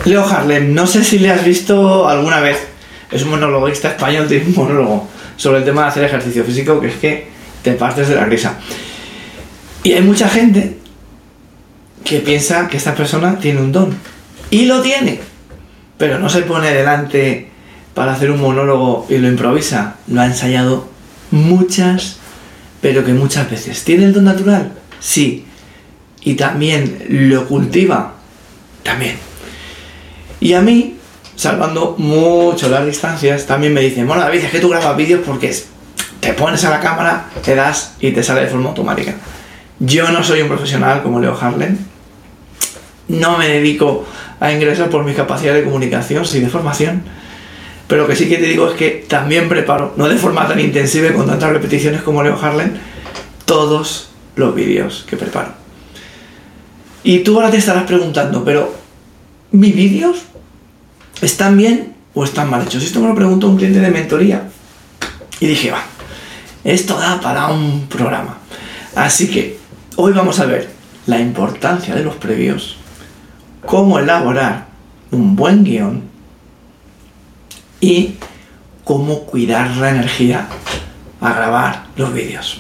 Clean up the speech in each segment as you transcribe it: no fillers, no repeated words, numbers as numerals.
Leo Harlem, no sé si le has visto alguna vez. Es un monologuista español, tiene un monólogo sobre el tema de hacer ejercicio físico que es que te partes de la risa. Y hay mucha gente que piensa que esta persona tiene un don. Y lo tiene. Pero no se pone delante para hacer un monólogo y lo improvisa. Lo ha ensayado muchas, pero que muchas veces. ¿Tiene el don natural? Sí. Y también lo cultiva. También. Y a mí, salvando mucho las distancias, también me dicen, bueno, David, es que tú grabas vídeos porque te pones a la cámara, te das y te sale de forma automática. Yo no soy un profesional como Leo Harlem. No me dedico a ingresar por mis capacidades de comunicación, sí de formación. Pero lo que sí que te digo es que también preparo, no de forma tan intensiva y con tantas repeticiones como Leo Harlem, todos los vídeos que preparo. Y tú ahora te estarás preguntando, pero ¿mis vídeos están bien o están mal hechos? Esto me lo preguntó un cliente de mentoría. Y dije, va, esto da para un programa. Así que hoy vamos a ver la importancia de los previos, cómo elaborar un buen guión y cómo cuidar la energía a grabar los vídeos.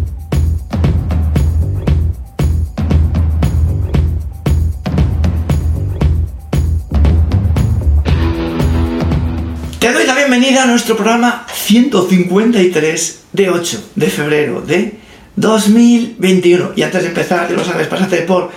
Te doy la bienvenida a nuestro programa 153 de 8 de febrero de 2021. Y antes de empezar, ya lo sabes, pásate por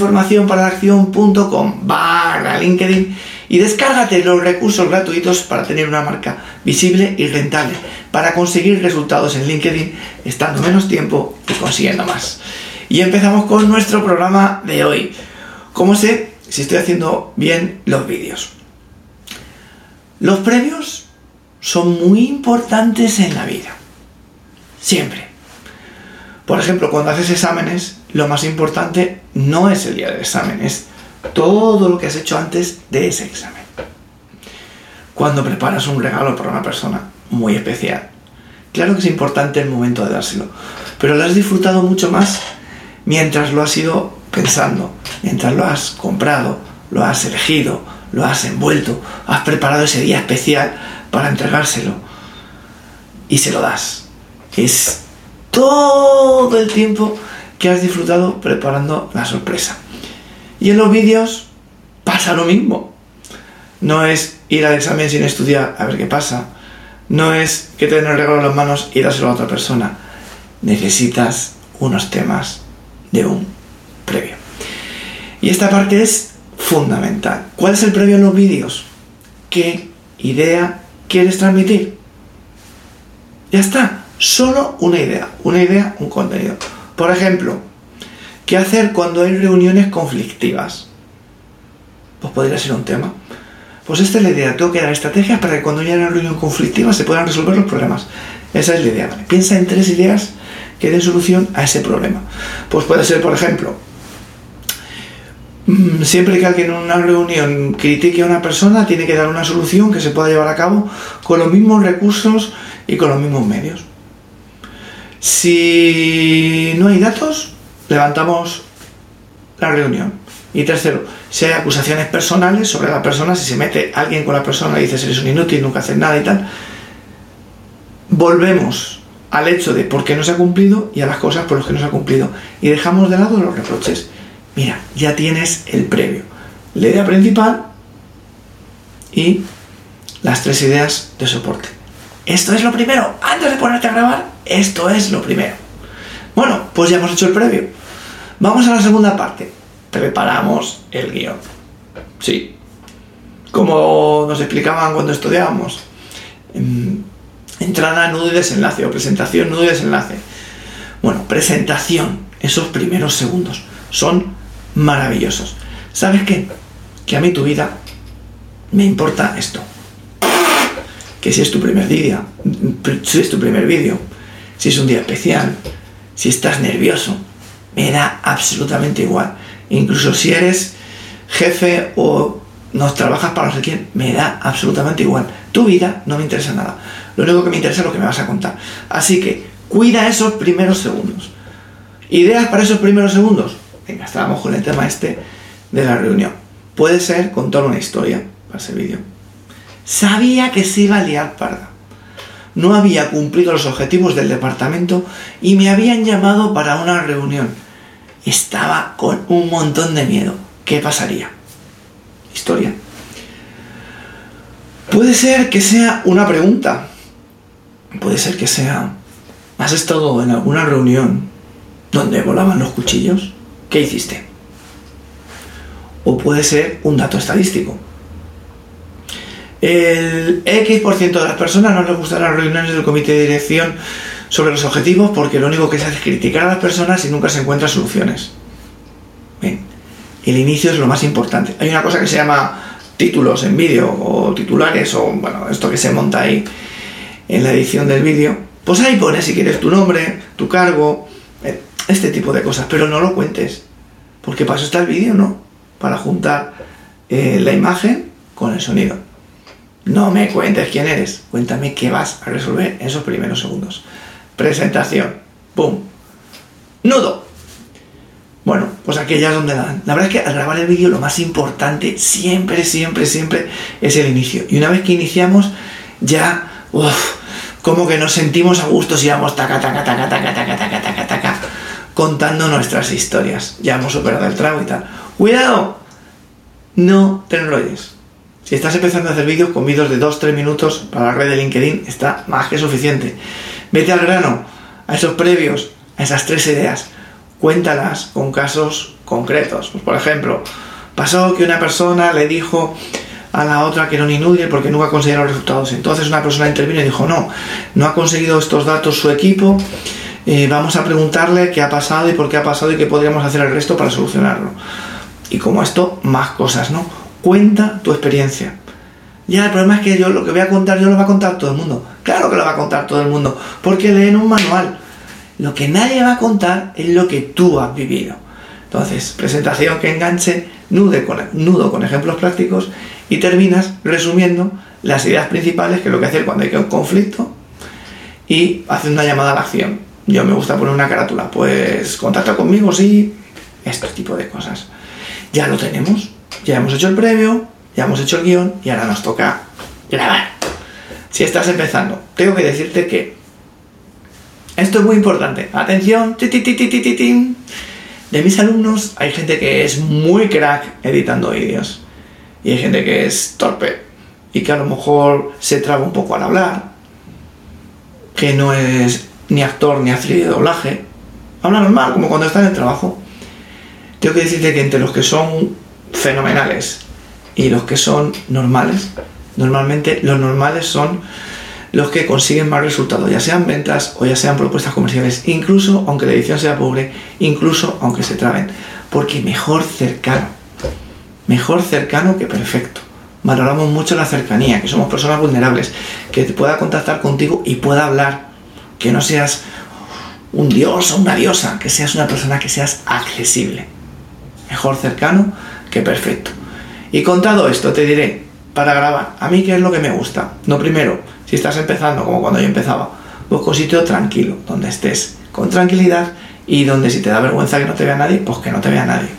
informacionparalaaccion.com/LinkedIn y descárgate los recursos gratuitos para tener una marca visible y rentable, para conseguir resultados en LinkedIn estando menos tiempo y consiguiendo más. Y empezamos con nuestro programa de hoy. ¿Cómo sé si estoy haciendo bien los vídeos? Los previos son muy importantes en la vida. Siempre. Por ejemplo, cuando haces exámenes, lo más importante no es el día del examen, es todo lo que has hecho antes de ese examen. Cuando preparas un regalo para una persona muy especial, claro que es importante el momento de dárselo, pero lo has disfrutado mucho más mientras lo has ido pensando, mientras lo has comprado, lo has elegido, lo has envuelto, has preparado ese día especial para entregárselo y se lo das. Es todo el tiempo que has disfrutado preparando la sorpresa. Y en los vídeos pasa lo mismo. No es ir al examen sin estudiar a ver qué pasa. No es que te den el regalo en las manos y dárselo a otra persona. Necesitas unos temas de un previo. Y esta parte es fundamental. ¿Cuál es el previo en los vídeos? ¿Qué idea quieres transmitir? Ya está. Solo una idea, un contenido. Por ejemplo, ¿qué hacer cuando hay reuniones conflictivas? Pues podría ser un tema. Pues esta es la idea. Tengo que dar estrategias para que cuando haya una reunión conflictiva se puedan resolver los problemas. Esa es la idea, ¿vale? Piensa en 3 ideas que den solución a ese problema. Pues puede ser, por ejemplo, siempre que alguien en una reunión critique a una persona, tiene que dar una solución que se pueda llevar a cabo con los mismos recursos y con los mismos medios. Si no hay datos, levantamos la reunión. Y tercero, si hay acusaciones personales sobre la persona, si se mete alguien con la persona y dice eres un inútil, nunca haces nada y tal, volvemos al hecho de por qué no se ha cumplido y a las cosas por las que no se ha cumplido. Y dejamos de lado los reproches. Mira, ya tienes el previo. La idea principal y las 3 ideas de soporte. Esto es lo primero. Antes de ponerte a grabar, esto es lo primero. Bueno, pues ya hemos hecho el previo. Vamos a la segunda parte. Preparamos el guión. Sí. Como nos explicaban cuando estudiábamos. Entrada, nudo y desenlace. O presentación, nudo y desenlace. Bueno, presentación. Esos primeros segundos son maravillosos. ¿Sabes qué? Que a mí tu vida me importa esto. Que si es tu primer día, si es tu primer vídeo, si es un día especial, si estás nervioso, me da absolutamente igual. Incluso si eres jefe o nos trabajas para no sé quién, me da absolutamente igual. Tu vida no me interesa nada. Lo único que me interesa es lo que me vas a contar. Así que cuida esos primeros segundos. ¿Ideas para esos primeros segundos? Venga, estábamos con el tema este de la reunión. Puede ser contar una historia para ese vídeo. Sabía que se iba a liar parda. No había cumplido los objetivos del departamento y me habían llamado para una reunión. Estaba con un montón de miedo. ¿Qué pasaría? Historia. Puede ser que sea una pregunta. Puede ser que sea: ¿has estado en alguna reunión donde volaban los cuchillos? ¿Qué hiciste? O puede ser un dato estadístico. El X% de las personas no les gustan las reuniones del comité de dirección sobre los objetivos porque lo único que se hace es criticar a las personas y nunca se encuentran soluciones. Bien, el inicio es lo más importante. Hay una cosa que se llama títulos en vídeo o titulares o bueno, esto que se monta ahí en la edición del vídeo. Pues ahí pones si quieres tu nombre, tu cargo, este tipo de cosas, pero no lo cuentes porque para eso está el vídeo, ¿no? Para juntar la imagen con el sonido. No me cuentes quién eres, cuéntame qué vas a resolver en esos primeros segundos. Presentación, ¡pum! Nudo. Bueno, pues aquella es donde dan. La verdad es que al grabar el vídeo lo más importante siempre es el inicio. Y una vez que iniciamos ya, como que nos sentimos a gusto si vamos taca, contando nuestras historias. Ya hemos superado el trago y tal. ¡Cuidado! No te enrolles. Si estás empezando a hacer vídeos, con vídeos de 2-3 minutos para la red de LinkedIn está más que suficiente. Vete al grano, a esos previos, a esas 3 ideas. Cuéntalas con casos concretos. Pues, por ejemplo, pasó que una persona le dijo a la otra que era un inútil porque nunca consiguieron los resultados. Entonces una persona intervino y dijo: no ha conseguido estos datos su equipo. Vamos a preguntarle qué ha pasado y por qué ha pasado y qué podríamos hacer el resto para solucionarlo. Y como esto, más cosas, ¿no? Cuenta tu experiencia. Ya, el problema es que yo lo que voy a contar, yo lo va a contar todo el mundo. Claro que lo va a contar todo el mundo, porque leen un manual. Lo que nadie va a contar es lo que tú has vivido. Entonces, presentación que enganche, nudo con ejemplos prácticos y terminas resumiendo las ideas principales, que es lo que hacer cuando hay un conflicto, y hacer una llamada a la acción. Yo me gusta poner una carátula, pues contacta conmigo, sí, este tipo de cosas. Ya lo tenemos. Ya hemos hecho el previo, ya hemos hecho el guión y ahora nos toca grabar. Si estás empezando, tengo que decirte que esto es muy importante. Atención, de mis alumnos hay gente que es muy crack editando vídeos y hay gente que es torpe y que a lo mejor se traba un poco al hablar, que no es ni actor ni actriz de doblaje, habla normal como cuando está en el trabajo. Tengo que decirte que entre los que son fenomenales y los que son normales, normalmente los normales son los que consiguen más resultados, ya sean ventas o ya sean propuestas comerciales, incluso aunque la edición sea pobre, incluso aunque se traben, porque mejor cercano que perfecto. Valoramos mucho la cercanía, que somos personas vulnerables, que te pueda contactar contigo y pueda hablar, que no seas un dios o una diosa, que seas una persona que seas accesible. Mejor cercano que perfecto. Y contado esto, te diré, para grabar, a mí qué es lo que me gusta. No, primero, si estás empezando, como cuando yo empezaba, busca un sitio tranquilo, donde estés con tranquilidad y donde si te da vergüenza que no te vea nadie, pues que no te vea nadie.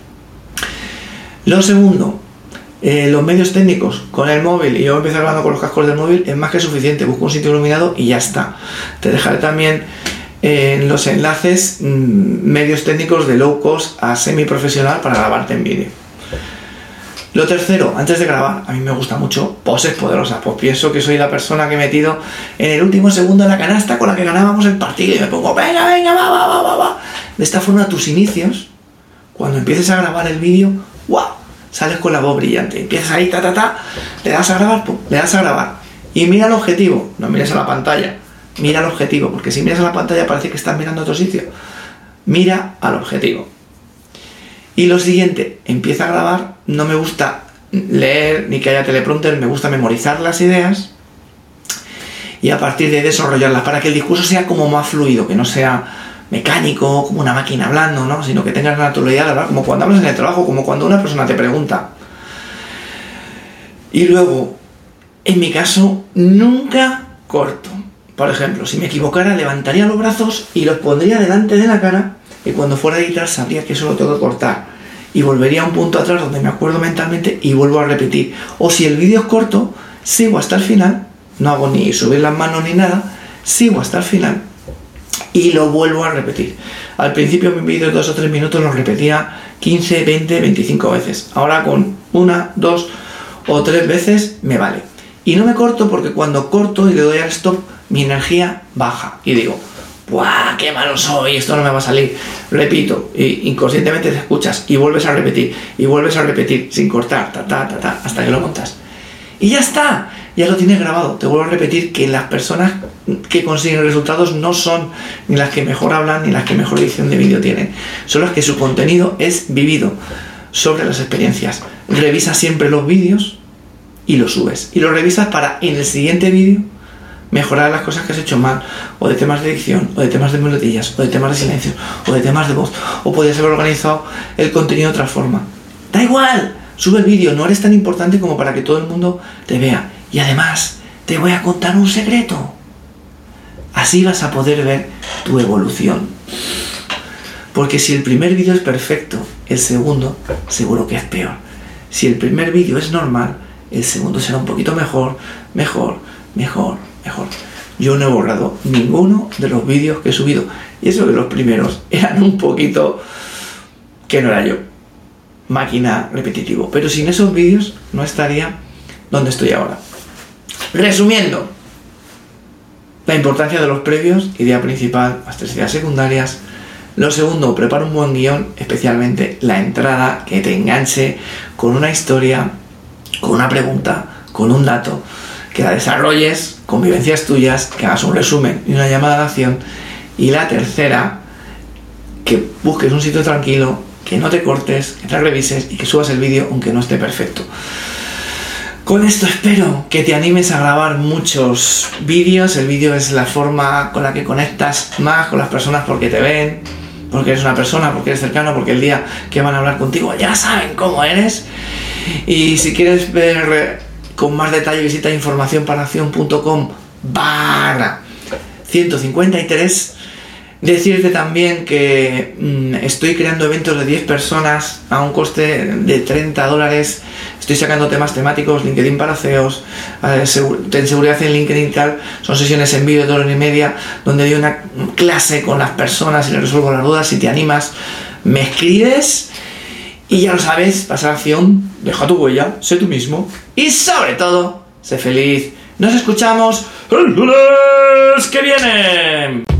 Lo segundo, los medios técnicos, con el móvil, y yo empecé grabando con los cascos del móvil, es más que suficiente. Busca un sitio iluminado y ya está. Te dejaré también en los enlaces medios técnicos de low cost a semiprofesional para grabarte en vídeo. Lo tercero, antes de grabar, a mí me gusta mucho poses poderosas, pues pienso que soy la persona que he metido en el último segundo en la canasta con la que ganábamos el partido y me pongo venga, va. De esta forma tus inicios, cuando empieces a grabar el vídeo, ¡wow!, sales con la voz brillante, empiezas ahí, le das a grabar, pum, le das a grabar y mira el objetivo, no mires a la pantalla. Mira el objetivo, porque si miras a la pantalla parece que estás mirando a otro sitio. Mira al objetivo. Y lo siguiente, empieza a grabar. No me gusta leer ni que haya teleprompter, me gusta memorizar las ideas y a partir de desarrollarlas para que el discurso sea como más fluido, que no sea mecánico, como una máquina hablando, ¿no? Sino que tengas naturalidad, ¿verdad? Como cuando hablas en el trabajo, como cuando una persona te pregunta. Y luego, en mi caso, nunca corto. Por ejemplo, si me equivocara, levantaría los brazos y los pondría delante de la cara y cuando fuera a editar sabría que eso lo tengo que cortar. y volvería a un punto atrás donde me acuerdo mentalmente y vuelvo a repetir. O si el vídeo es corto, sigo hasta el final, no hago ni subir las manos ni nada, sigo hasta el final y lo vuelvo a repetir. Al principio mi vídeo de 2 o 3 minutos lo repetía 15, 20, 25 veces. Ahora con 1, 2 o 3 veces me vale. Y no me corto porque cuando corto y le doy al stop, mi energía baja y digo, ¡buah, qué malo soy! Esto no me va a salir. Repito, y inconscientemente te escuchas y vuelves a repetir sin cortar, hasta que lo montas. Y ya está, ya lo tienes grabado. Te vuelvo a repetir que las personas que consiguen resultados no son ni las que mejor hablan ni las que mejor edición de vídeo tienen. Son las que su contenido es vivido sobre las experiencias. Revisa siempre los vídeos y los subes. Y los revisas para en el siguiente vídeo mejorar las cosas que has hecho mal, o de temas de edición, o de temas de melodías, o de temas de silencio, o de temas de voz, o podías haber organizado el contenido de otra forma. Da igual, sube el vídeo, no eres tan importante como para que todo el mundo te vea. Y además, te voy a contar un secreto. Así vas a poder ver tu evolución. Porque si el primer vídeo es perfecto, el segundo seguro que es peor. Si el primer vídeo es normal, el segundo será un poquito mejor. Yo no he borrado ninguno de los vídeos que he subido. Y eso que los primeros eran un poquito que no era yo. Máquina repetitivo. Pero sin esos vídeos no estaría donde estoy ahora. Resumiendo. La importancia de los previos, idea principal, las 3 ideas secundarias. Lo segundo, prepara un buen guión, especialmente la entrada, que te enganche con una historia, con una pregunta, con un dato, que la desarrolles con vivencias tuyas, que hagas un resumen y una llamada de acción. Y la tercera, que busques un sitio tranquilo, que no te cortes, que te revises y que subas el vídeo aunque no esté perfecto. Con esto espero que te animes a grabar muchos vídeos. El vídeo es la forma con la que conectas más con las personas, porque te ven, porque eres una persona, porque eres cercano, porque el día que van a hablar contigo ya saben cómo eres. Y si quieres ver con más detalle, visita informacionparaaccion.com/153. Decirte también que estoy creando eventos de 10 personas a un coste de $30. Estoy sacando temas temáticos, LinkedIn para CEOs, en seguridad en LinkedIn y tal. Son sesiones en vídeo de 1 hora y media donde doy una clase con las personas y les resuelvo las dudas. Si te animas, me escribes. Y ya lo sabes, pasa a la acción, deja tu huella, sé tú mismo y sobre todo, sé feliz. Nos escuchamos el lunes que viene.